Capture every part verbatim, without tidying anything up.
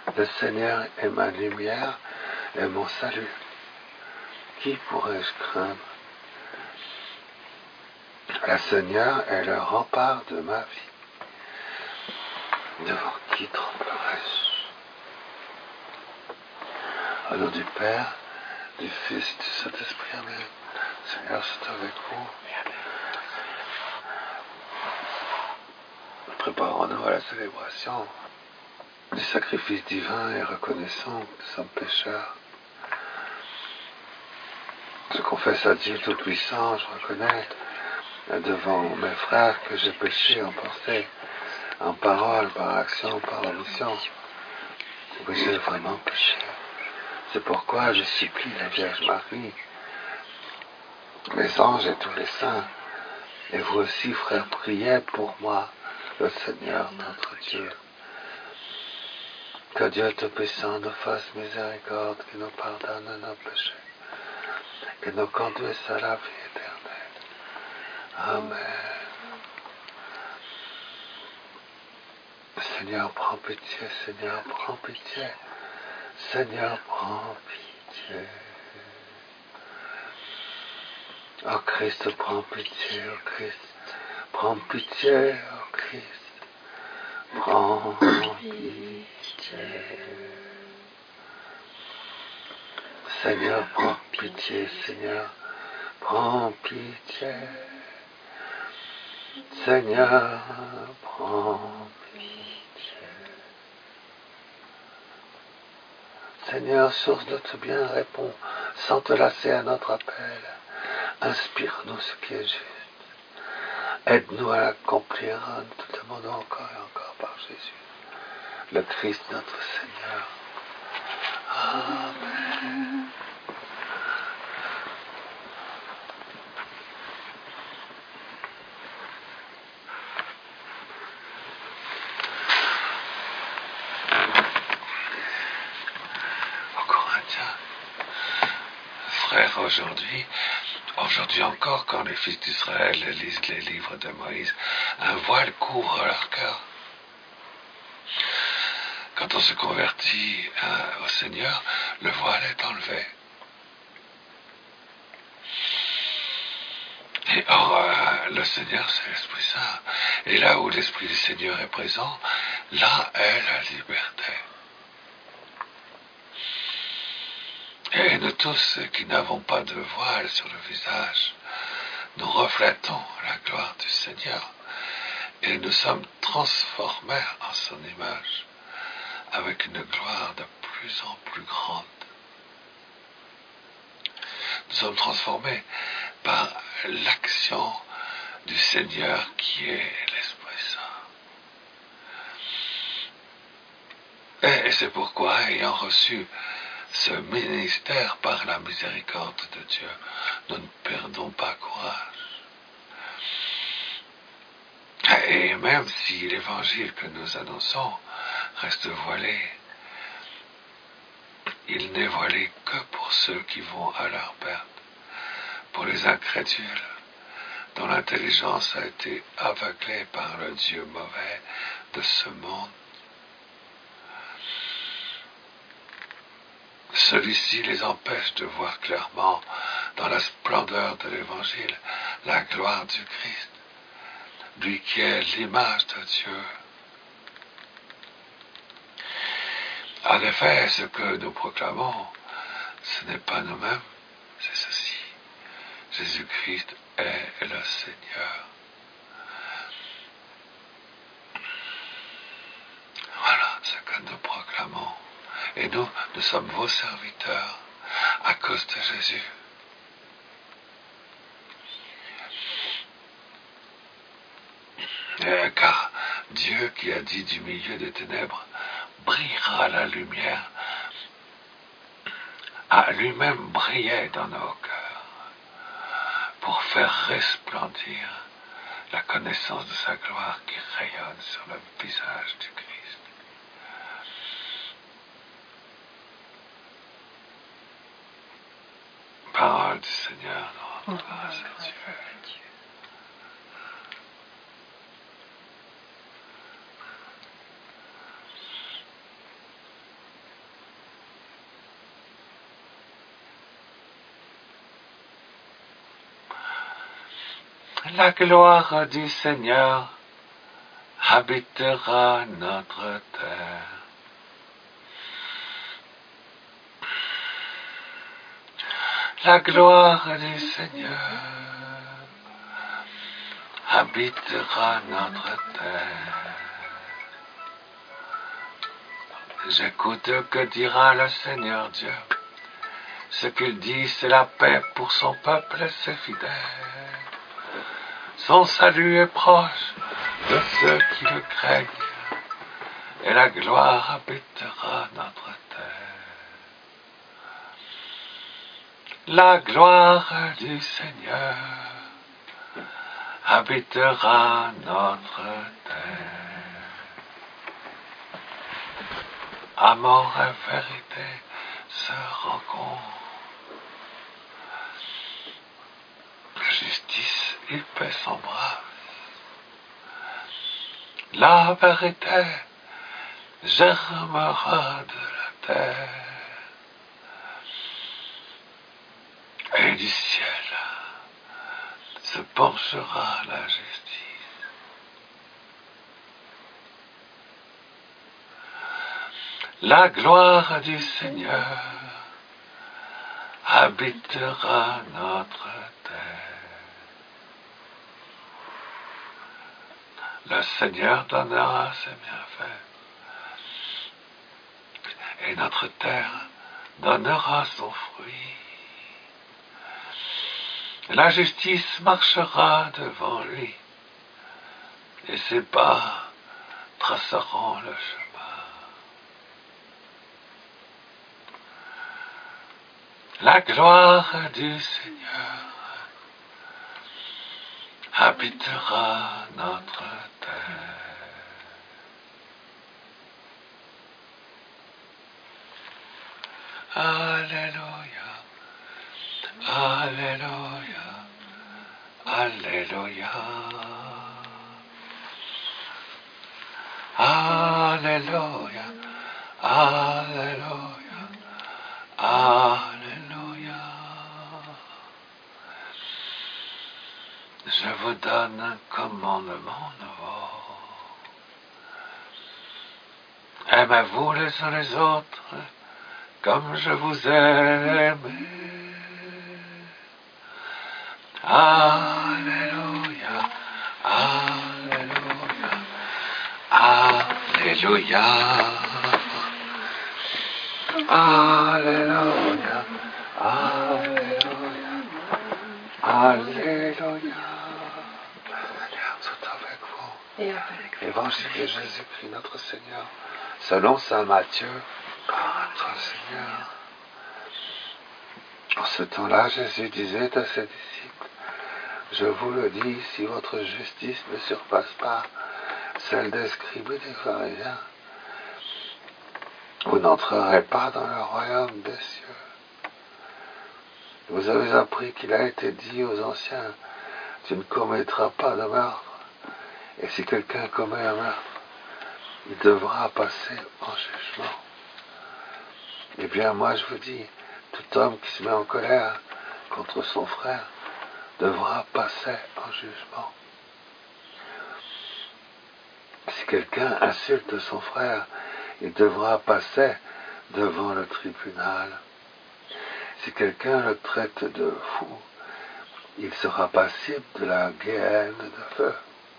Le Seigneur est ma lumière et mon salut. Qui pourrais-je craindre? Le Seigneur est le rempart de ma vie. Devant qui tremblerai-je? Au nom du Père, du Fils, du Saint-Esprit, Amen. Seigneur, c'est avec vous. Préparons-nous à la célébration du sacrifice divin et reconnaissons que nous sommes pécheurs. Je confesse à Dieu Tout-Puissant, je reconnais devant mes frères que j'ai péché en pensée, en parole, par action, par omission. Oui, j'ai vraiment péché. C'est pourquoi je supplie la Vierge Marie, les anges et tous les saints, et vous aussi, frères, priez pour moi, le Seigneur notre Dieu. Que Dieu Tout-Puissant nous fasse miséricorde, qu'il nous pardonne nos péchés, qu'il nous conduise à la vie éternelle. Amen. Seigneur, prends pitié, Seigneur, prends pitié. Seigneur, prends pitié. Oh Christ, prends pitié, oh Christ. Prends pitié, oh Christ. Prends pitié. Seigneur, prends pitié, Seigneur. Prends pitié. Seigneur, prends pitié. Seigneur, source de tout bien, réponds sans te lasser à notre appel. Inspire-nous ce qui est juste. Aide-nous à l'accomplir. Nous te demandons encore et encore par Jésus, le Christ notre Seigneur. Amen. Aux Corinthiens, frères, aujourd'hui, Aujourd'hui encore, quand les fils d'Israël lisent les livres de Moïse, un voile couvre leur cœur. Quand on se convertit euh, au Seigneur, le voile est enlevé. Et or, euh, le Seigneur, c'est l'Esprit Saint. Et là où l'Esprit du Seigneur est présent, là est la liberté. Et nous tous qui n'avons pas de voile sur le visage, nous reflétons la gloire du Seigneur et nous sommes transformés en son image avec une gloire de plus en plus grande. Nous sommes transformés par l'action du Seigneur qui est l'Esprit Saint. Et, et c'est pourquoi, ayant reçu ce ministère par la miséricorde de Dieu, nous ne perdons pas courage. Et même si l'évangile que nous annonçons reste voilé, il n'est voilé que pour ceux qui vont à leur perte, pour les incrédules, dont l'intelligence a été aveuglée par le Dieu mauvais de ce monde. Celui-ci les empêche de voir clairement, dans la splendeur de l'Évangile, la gloire du Christ, lui qui est l'image de Dieu. En effet, ce que nous proclamons, ce n'est pas nous-mêmes, c'est ceci. Jésus-Christ est le Seigneur. Voilà ce que nous proclamons. Et nous, nous sommes vos serviteurs à cause de Jésus. Et car Dieu qui a dit du milieu des ténèbres, brillera la lumière, a lui-même brillé dans nos cœurs pour faire resplendir la connaissance de sa gloire qui rayonne sur le visage du Christ. Parole du Seigneur, notre grâce à Dieu. La gloire du Seigneur habitera notre terre. La gloire du Seigneur habitera notre terre. J'écoute que dira le Seigneur Dieu. Ce qu'il dit, c'est la paix pour son peuple et ses fidèles. Son salut est proche de ceux qui le craignent, et la gloire habitera notre terre. La gloire du Seigneur habitera notre terre. Amour et vérité se rencontrent. Justice et paix s'embrassent. La vérité germera de la terre, et du ciel se penchera la justice. La gloire du Seigneur habitera notre terre. Le Seigneur donnera ses bienfaits, et notre terre donnera son fruit. La justice marchera devant lui, et ses pas traceront le chemin. La gloire du Seigneur habitera notre terre. Alléluia, Alléluia, Alléluia, Alléluia, Alléluia, Alléluia. Je vous donne un commandement nouveau. Aimez-vous les uns les autres comme je vous ai aimé. Alléluia, Alléluia, Alléluia, Alléluia, Alléluia, Alléluia. Seigneur, soit avec vous. Et avec Évangile de Jésus-Christ, notre Seigneur, selon saint Matthieu, notre Seigneur. En ce temps-là, Jésus disait à ses disciples, je vous le dis, si votre justice ne surpasse pas celle des scribes et des pharisiens, vous n'entrerez pas dans le royaume des cieux. Vous avez appris qu'il a été dit aux anciens, tu ne commettras pas de meurtre, et si quelqu'un commet un meurtre, il devra passer en jugement. Eh bien, moi je vous dis, tout homme qui se met en colère contre son frère devra passer en jugement. Si quelqu'un insulte son frère, il devra passer devant le tribunal. Si quelqu'un le traite de fou, il sera passible de la guérine de feu.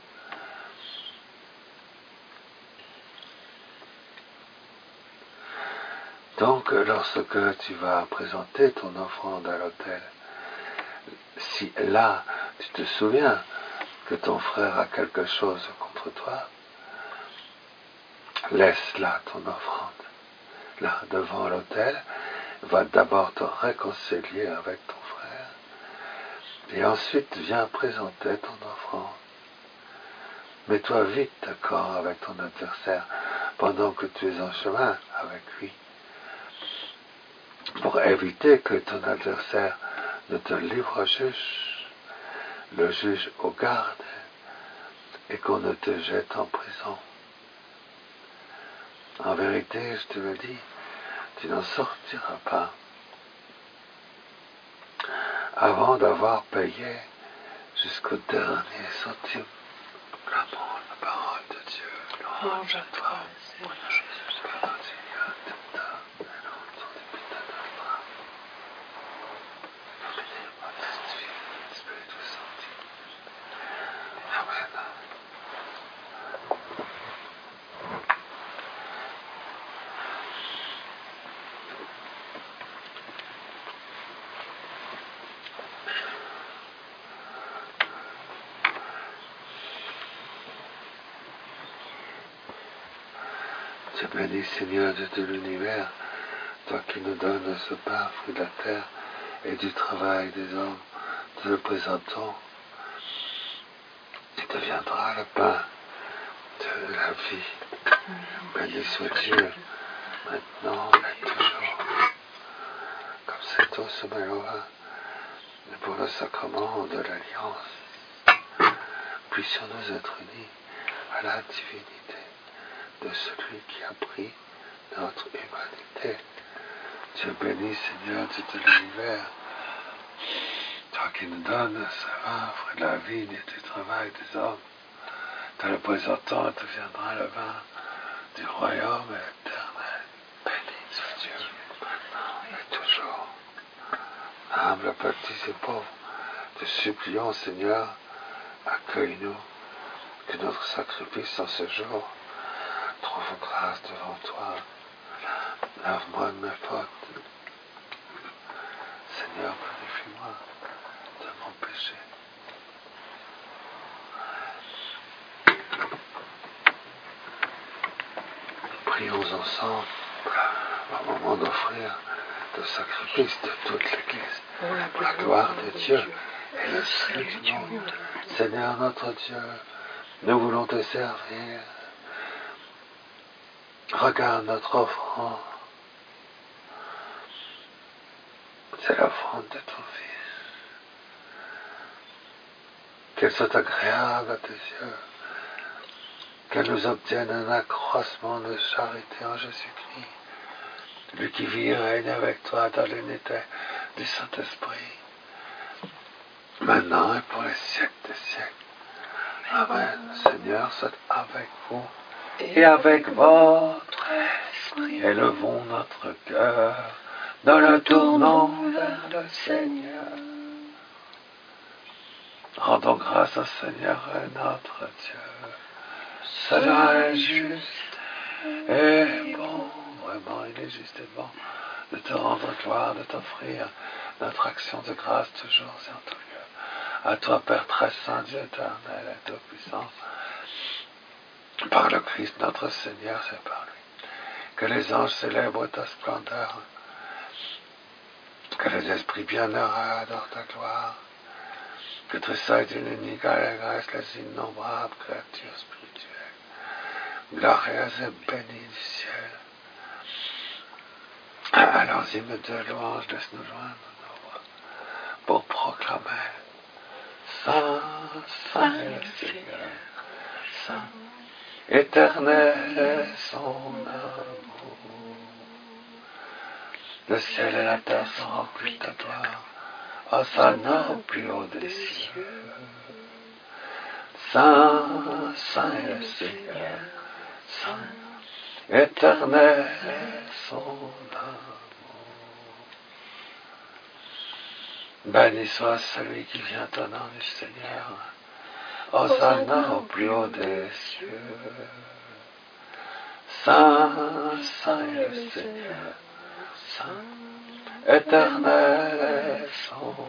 Donc, lorsque tu vas présenter ton offrande à l'autel, si là, tu te souviens que ton frère a quelque chose contre toi, laisse là ton offrande. Là, devant l'autel, va d'abord te réconcilier avec ton frère, et ensuite viens présenter ton offrande. Mets-toi vite d'accord avec ton adversaire pendant que tu es en chemin avec lui, pour éviter que ton adversaire ne te livre au juge, le juge au garde, et qu'on ne te jette en prison. En vérité, je te le dis, tu n'en sortiras pas avant d'avoir payé jusqu'au dernier centime. L'amour, la parole de Dieu, louange à toi, Seigneur Jésus, Père Seigneur, Tata, et l'autre depuis ta notre âme. Dominez votre esprit, l'esprit de santé. Amen. Je bénis, Seigneur Dieu de l'univers, toi qui nous donnes ce pain, fruit de la terre, et du travail des hommes, te le présentons. Il deviendra le pain de la vie. Béni soit Dieu, maintenant et toujours. Comme cette eau se mêle au vin, et pour le sacrement de l'alliance, puissions-nous être unis à la divinité de celui qui a pris notre humanité. Dieu béni, Seigneur, Dieu de l'univers, toi qui nous donnes ce vin, fruit de la vigne et du travail des hommes, te le présentant, deviendra le vin du royaume éternel. Béni soit Dieu, maintenant et toujours. Humble, petits et pauvres, te supplions, Seigneur, accueille-nous, que notre sacrifice en ce jour trouve grâce devant toi. Lave-moi de mes fautes. Seigneur, purifie-moi de mon péché. Prions ensemble au moment d'offrir le sacrifice de toute l'Église pour la gloire de Dieu et le salut du monde. Seigneur notre Dieu, nous voulons te servir. Regarde notre offrande. C'est l'offrande de ton Fils. Qu'elle soit agréable à tes yeux. Qu'elle nous obtienne un accroissement de charité en Jésus-Christ. Lui qui vit et règne avec toi dans l'unité du Saint-Esprit. Maintenant et pour les siècles des siècles. Amen. Seigneur, soit avec vous et avec votre esprit. Élevons notre cœur dans le tournant vers le Seigneur. Rendons grâce au Seigneur notre Dieu. Cela est juste et bon. Vraiment, il est juste et bon de te rendre gloire, de t'offrir notre action de grâce toujours et en tout lieu. À toi, Père très saint, Dieu éternel et tout-puissant, par le Christ notre Seigneur, c'est par lui. Que les anges célèbrent ta splendeur, que les esprits bienheureux adorent ta gloire, que tressaillent d'une unique allégresse les innombrables créatures spirituelles, glorieuses et bénies du ciel. Alors, hymne de louange, laisse-nous joindre nos voix pour proclamer Saint, Saint est le Seigneur, Saint, éternel est son amour. Le ciel et la terre sont remplis de ta gloire. Hosanna au plus haut des cieux. Saint, Saint est le Seigneur, Saint, éternel est son amour. Béni soit celui qui vient au nom du Seigneur. Hosanna au plus haut des cieux. Saint, Saint est le Seigneur, Saint, éternel est son amour.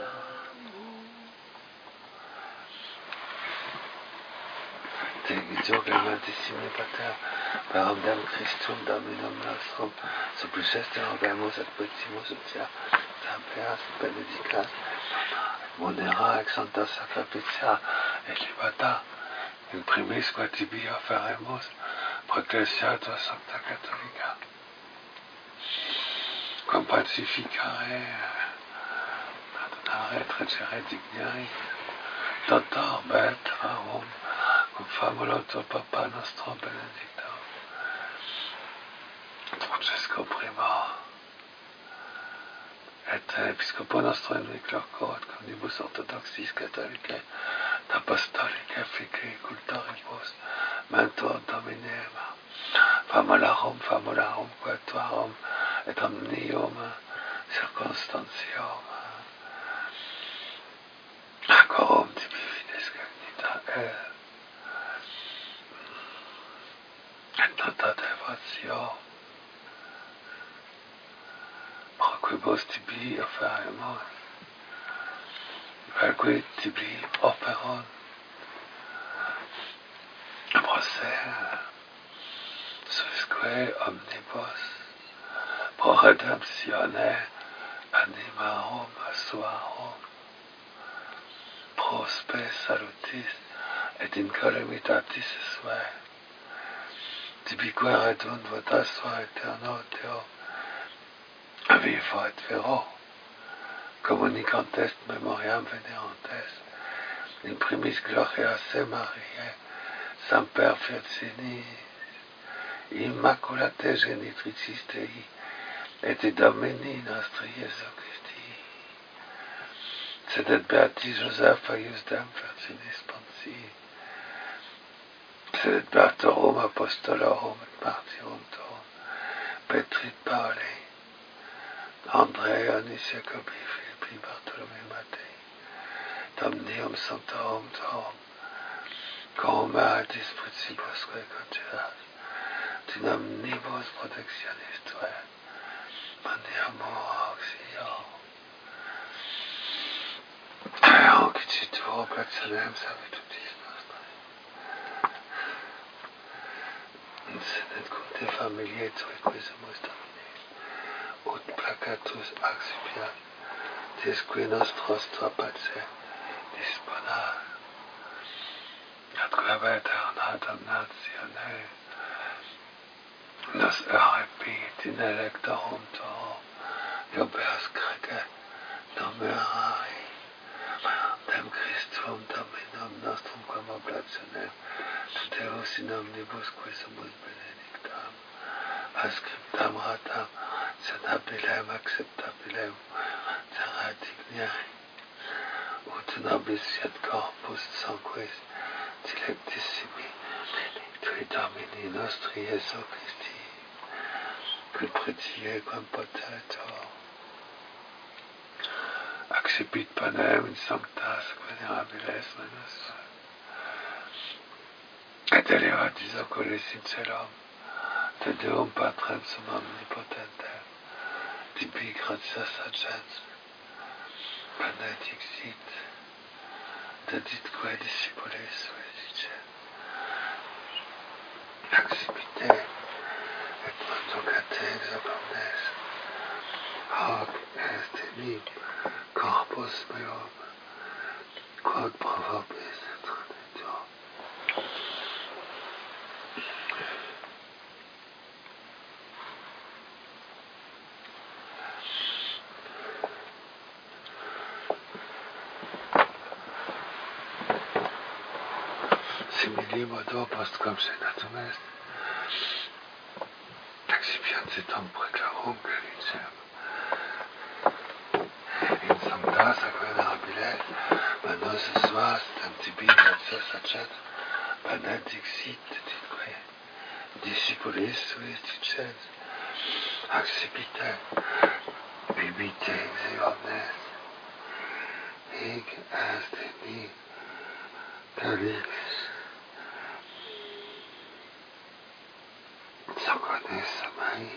Te Dio clementissime Pater, per omnem Christum Dominum nostrum, supplices rogamus et petimus utia, tempeas benedicat, monera ex santa sacrificia et libata, in primis qua tibi offeremus, pro ecclesia tua sancta catholica, quam pacificare, perdonare et reggere dignari, totor betrarum, cum famulo tuo Papa nostro benedictum, Francesco Primo, että episkoponostoin viklarkoot, kun nibus orthodoxis catholicae, apostolicae ficae cultoribus, mentor dominema, famolarum, famolarum, quatuarum, et omnium circumstantium, acorum tibi fides cognita el, et nota devotium, proquibus tibi offerimon, valque tibi operon, procer, susque omnibus, pro redemptione animarum suarum, pro spe salutis et incolumitatis suae, tibique redunt votas sua eterno Deo, vivo et vero, communicant est memoriam venerant est, in primis gloria se Mariae, semper Virginis, immaculate genitricis Dei, et Domini nostri Iesu Christi, sed et beati Joseph iusdem Virginis Ponsi, sed et beatorum apostolorum et martyrum tuum, Petri Pauli, Andrei, Anis, Jacobi, Philippi, Bartholomew, Mattei, Domnium Sanctorum tuum, cum aetis principus conjuras, in omnibus protectionis tuae, maniamur auxilio, Aeoncititur placenem servitutis nostri, sedet cum te familiae tui quisemus Domini, ut placatus accipiat, tisque nostros tua pace disponar, atque aeterna damnatione, nos erepit in electorum tuum, iubes crege, nomerai, dem Christum Dominum nostrum quam oblationem, tu Deus in omnibus quisemus benedictam, ascriptam ratam, sed abilem acceptabilem, terra digniae, ut nobis fiat corpus sanguis, dilectissimi, tui Domini nostri Iesu Christi, quid pretie quam potetur, accipit panem in sanctas venerabiles manus, et elevatis oculis in celum, te Deum Patrem sum omnipotentem, tibi gratias agens, benedixit, deditque discipulis sui dicet, accipite, et conducate ex omnes, hoc est in im corpus meum, quod pro vobis et traditur. Simili modo post cum senatum est, accipiant etam preclarum gloricem, in sanctas ac venerabiles manus suas tantibi gratias acet, benedixit deditque discipulis suis dicens, accipite, bibite ex omnes, hic est in mi calix, socornes amai,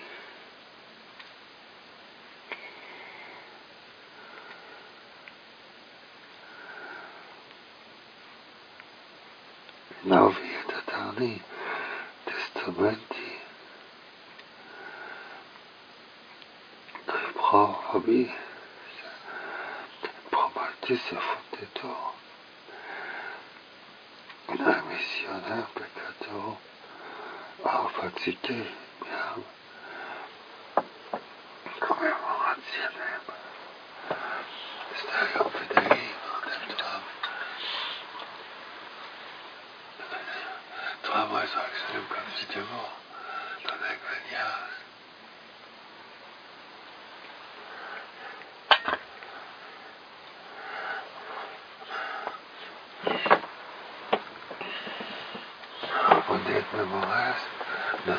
novi et eterni testamenti, qui pro vobis pro mortis effunditur, in remissionem peccatorum, a facite meam commemorationem starium fidei mandem tuam, tuam resurrectionem confitemur, donec venias,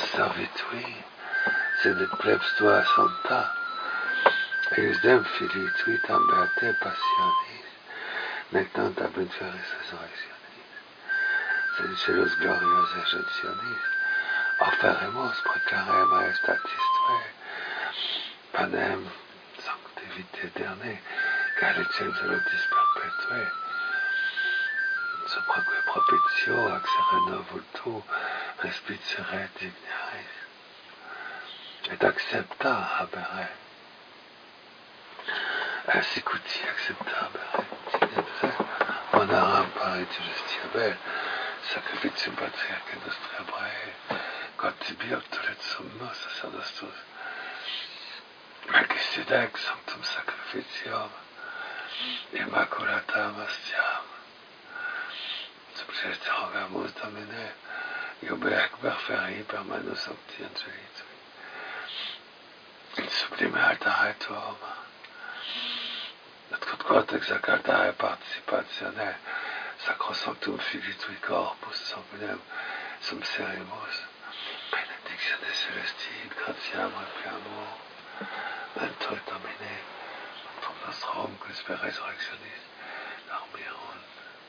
servitui, sed plebs tua sancta, eusdem filii tui tam beate passionis, nec tant abuntuaris resurrectionis, sed celos glorios ejentionis, offeremos precare maestatis tuae, panem sancte vitae aeternae, calicem salutis perpetuae, supraque propitio ac sereno vultu respicere dignaris, et accepta habere, sicuti accepta habere, dignatre, honoram paritu justiabel, sacrificium patriarche nostri Abrae, quod tibi obtulit summo sacerdotus, Melchizedec sanctum sacrificium, immaculatam ostiam, subjecte rogamus Domine, iubec perferi per manu sancti angeli tui, in sublime altare tuum, et quod quod exac altare participatione, sacrosanctum Filii tui corpus sanguinem, sum serimus, benedictione celesti, gratiam requiamur, Vento Domine, cum nostrum, quis per resurrectionis, dormirum.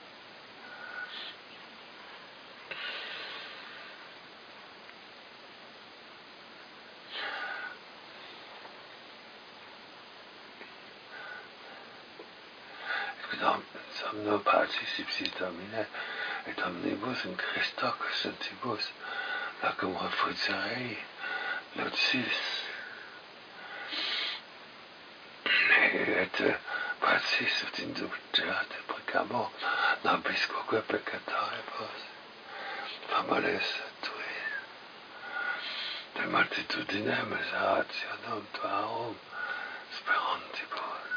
Quidam somno participis Domine, et omnibus in Christo sentibus, lacum refugere, lucis, et pacis ut indulgeat precamo nobis quoque peccatoribus, famoles tui, de multitudinem exhalationum tuarum sperantibus,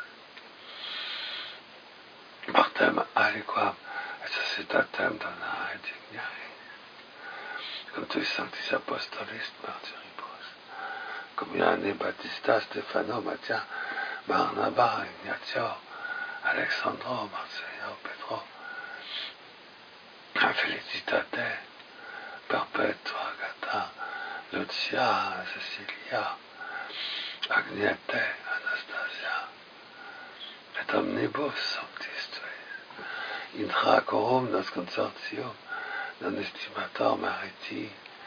mortem aliquam et societatem donare dignari, cum tuis sanctis apostolis martyribus, cum Ioanne Baptista, Stefano, Matthias, Barnaba, Ignatio, Alexandro, Marcello, Pedro, a felicitate perpetua Agatha, Lucia, Cecilia, Agnete, Anastasia, et omnibus sanctis tuis, intra corum nos consortium, non estimator meriti,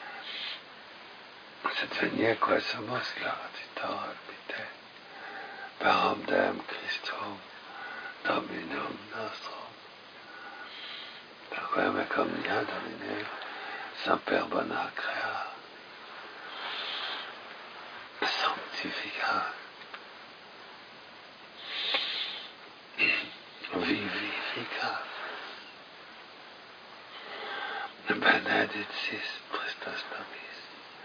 sed venie quae sumus claratitor albite, per omnem Christum, Dominum nostrum, per quem ec omnia Domine, semper bona crea, sanctifica, vivifica, benedictis Christus nobis,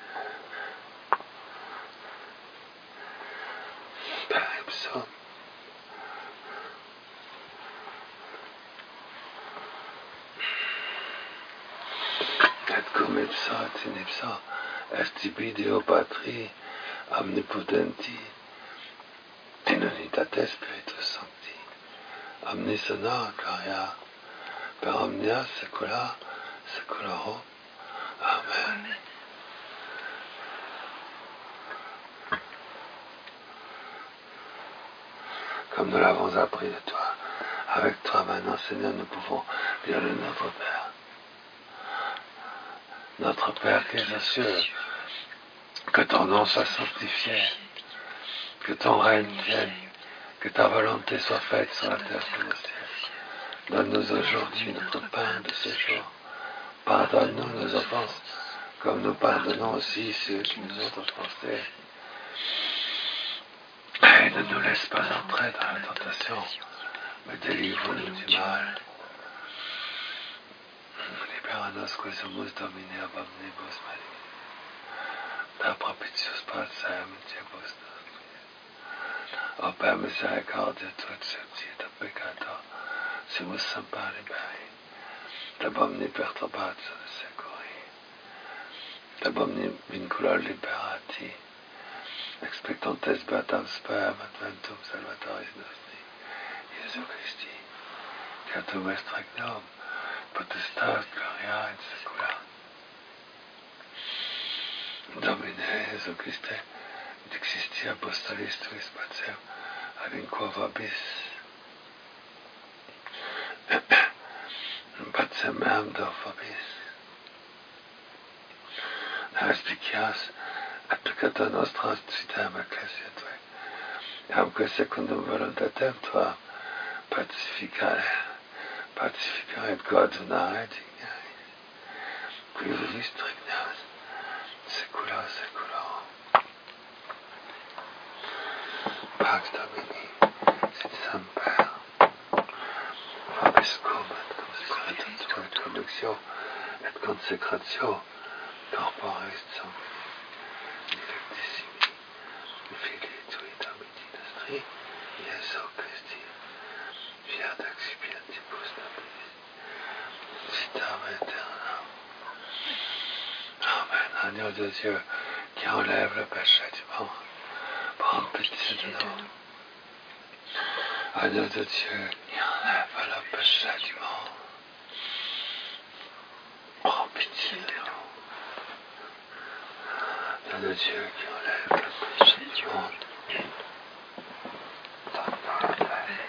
per ipsum et cum ipso et in ipso est tibi Deo Patri omnipotenti in unitate Spiritus Sancti, omnis honor gloria per omnia saecula saeculorum. Amen. Comme nous l'avons appris de toi, avec toi maintenant, Seigneur, nous pouvons dire le Notre Père. Notre Père qui es aux cieux, que ton nom soit sanctifié, que ton règne vienne, que ta volonté soit faite sur la terre comme au ciel. Donne-nous aujourd'hui notre pain de ce jour. Pardonne-nous nos offenses, comme nous pardonnons aussi ceux qui nous ont offensés. Et ne nous laisse pas entrer dans la tentation, mais délivre-nous du mal. Libera-nos que sumus Domine ab omnibus malignis. Da propitius pacem diebus nostris. O per misericordia tua accepti et peccator, simus semper liberi. Dab omni perturbatio de securi. Dab omni vincula liberati. Expectantes beatam spem adventum salvatoris nostri, Iesu Christi, Deatum est regnum, potestas gloria in saecula. Domine Jesu Christe, et existi apostolis tuis pacem, ad in quo vobis, pacem meam do vobis, auspicias, et peccata nostra citam ecclesia Tui, amque secundum voluntatem Tuam, pacificare, pacificare et coadunare dignai, qui vivis regnas, secula seculorum. Pax Domini, sit semper, vobiscum et conspiratum Tua et conductio et consecratio corporis sancti, infectissimi, Filii Tui Domini nostri, Iesu Christi, fiat expiantibus nobis, vitam aeternam. Amen. Agneau de Dieu qui enlève le péché du monde, prends pitié de nous. Agneau de Dieu qui enlève le péché du monde, prends pitié de nous. Agneau de Dieu qui enlève le péché du monde, donne-nous la paix.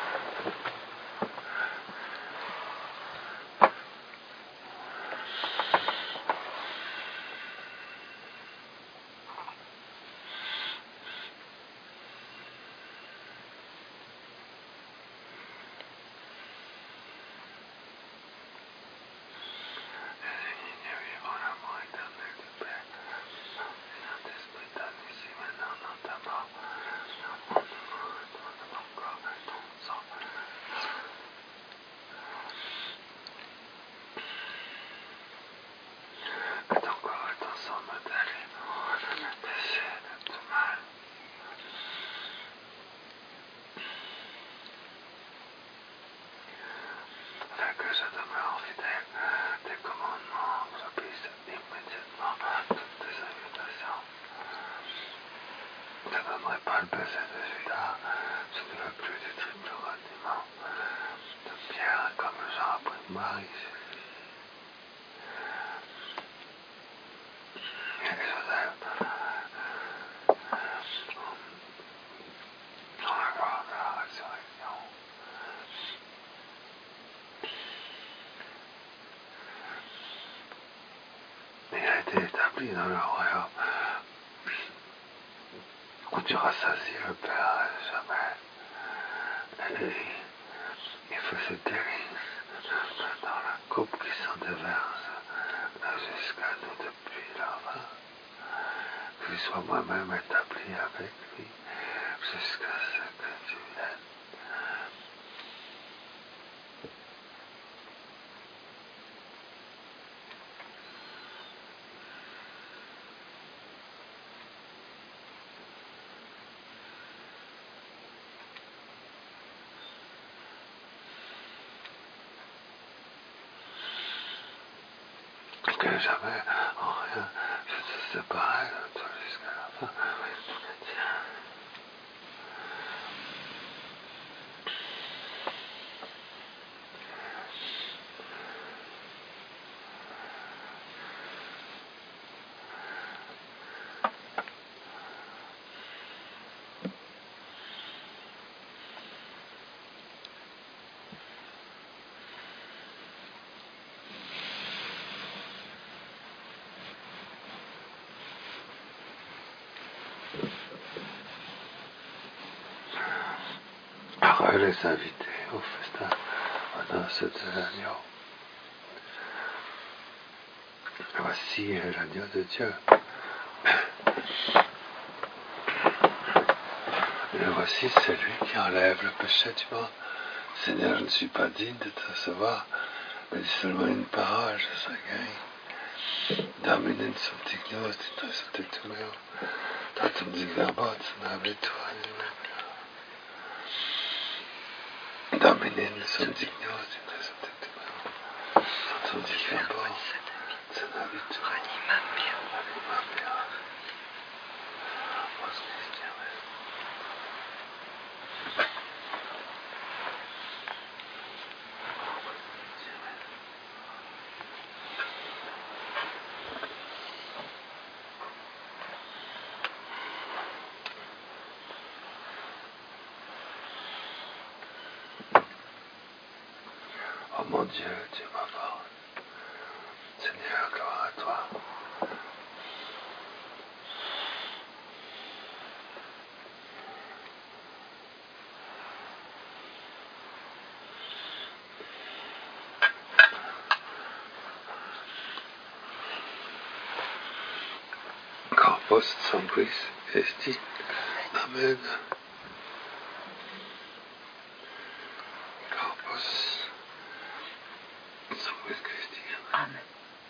Que je demeure fidèle, tes commandements, j'obéisse immédiatement toutes tes invitations. Je ne donnerai pas le baiser de Judas, je ne veux plus du triple reniement de Pierre comme Jean après Marie Jésus. Et Joseph, dans la gloire de la résurrection. Il a été établi dans le royaume où tu rassasies le Père à jamais. Et il faisait délice dans la coupe qui s'en déverse jusqu'à nous depuis la fin. Que je sois moi-même établi avec lui jusqu'à ce que tu viennes. Que jamais, en rien, je te séparerai de toi jusqu'à la fin. Tiens. Heureux les invités au festin, aux noces de l'agneau. Voici l'agneau de Dieu. Et voici celui qui enlève le péché du monde. Seigneur, je ne suis pas digne de te recevoir, mais dis seulement une parole, je serai guéri. Domine sum dignus, dignus tectum meo, datum dignabat, nabitur animem. Domine sum dignus, dignus tectum meo, datum dignabat, nabitur animem meo. Dieu, Dieu ma force. Seigneur, gloire à toi. Corpus sanguis esti. Amen. Corpus sanguis Christi. Amen.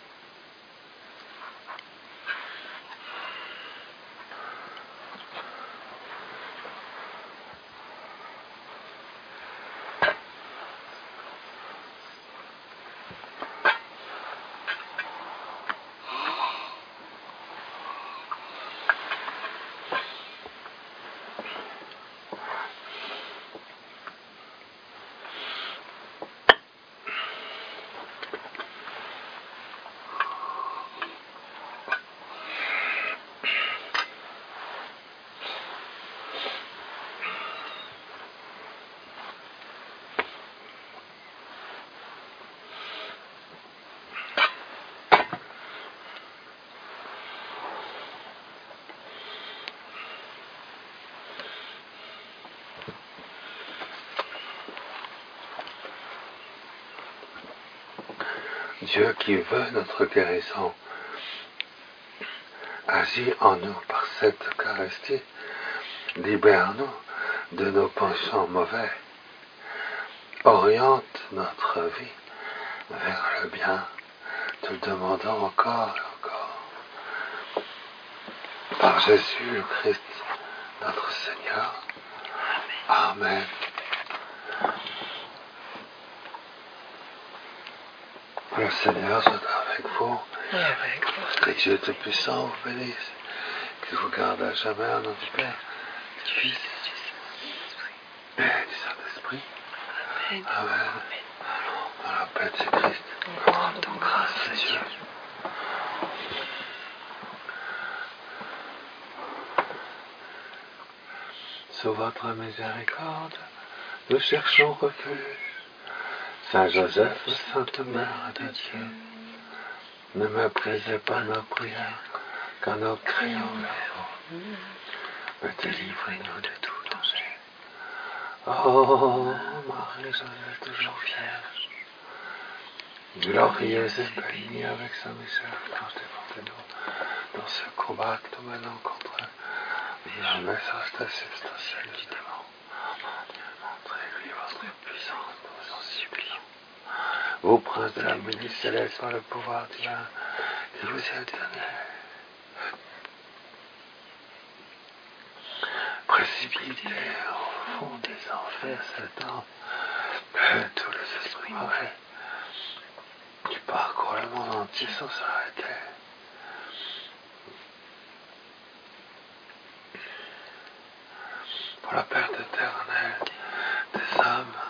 Dieu qui veut notre guérison, agis en nous par cette Eucharistie, libère-nous de nos penchants mauvais, oriente notre vie vers le bien, te le demandons encore et encore. Par Jésus le Christ, notre Seigneur. Amen. Le Seigneur soit avec vous. Et avec vous. Que Dieu Tout-Puissant vous bénisse, qu'il vous garde à jamais en notre Père, du Fils et du Saint-Esprit. Amen. Amen. Dans la paix de Christ. Nous rendons grâce à Dieu. Sous votre miséricorde, nous cherchons refuge. Saint Joseph, Sainte Mère de Dieu, ne méprisez pas nos prières, car nous crions vers vous. Mais délivrez-nous de tout danger. Oh, Marie-Joseph, toujours vierge, glorieuse et bénie avec Saint Michel, quand défendez-nous dans ce combat que nous menons contre la message de substantielle du démon. Montrez-lui votre puissance, nous en supplions. Ô prince de la milice céleste par le pouvoir divin qui vous est donné, précipitez au fond des enfers Satan et tous les esprits mauvais qui parcourent le monde entier sans s'arrêter. Pour la perte éternelle des âmes